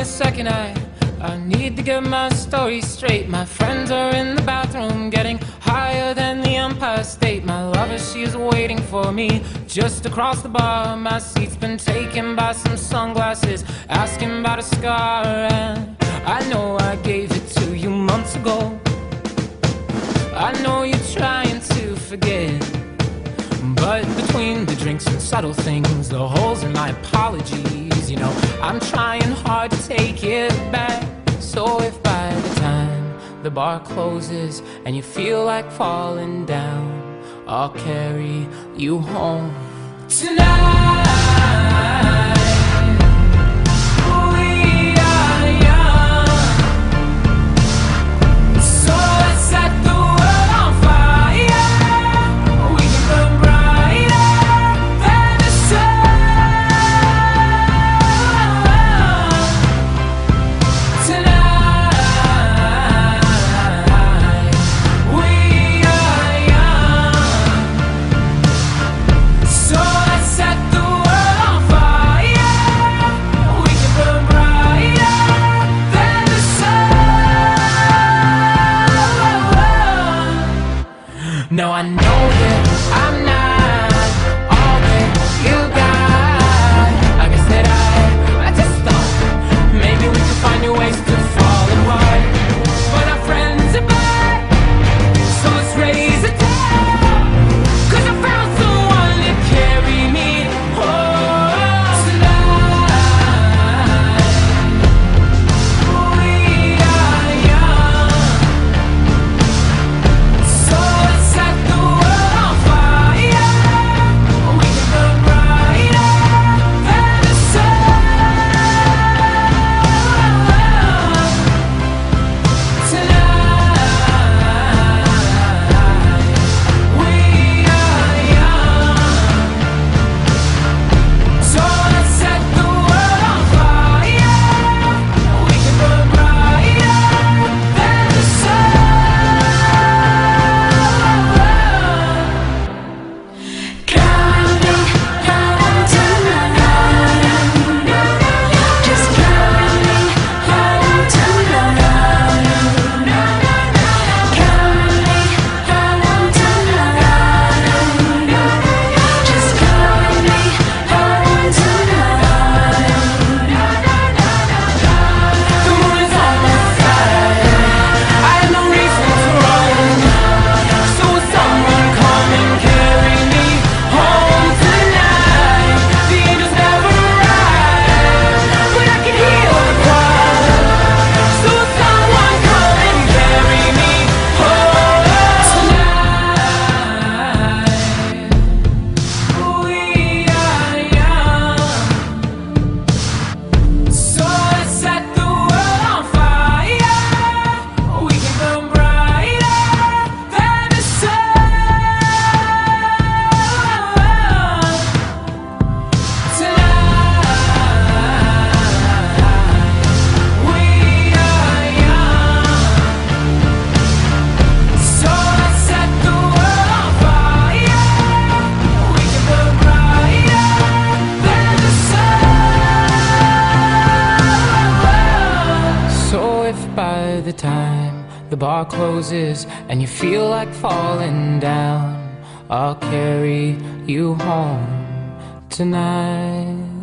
second. I need to get my story straight. My friends are in the bathroom getting higher than the Empire State. My lover, she's waiting for me just across the bar. My seat's been taken by some sunglasses asking about a scar. And I know I gave it to you months ago. I know you're trying to forget, but between the drinks and subtle things, the holes in my apologies, you know, I'm trying hard to take it back. So if by the time the bar closes and you feel like falling down, I'll carry you home tonight. No, I know that I'm not all that you got. I guess that I just thought maybe we could find new ways to fall apart. But our friends are back, so let's raise a toast, 'cause I found someone to carry me home tonight. We are young, so let's set the world on fire. We can burn brighter than the sun tonight. We are young, so let's set the world on fire. We can burn brighter than the sun. By the time the bar closes and you feel like falling down, I'll carry you home tonight.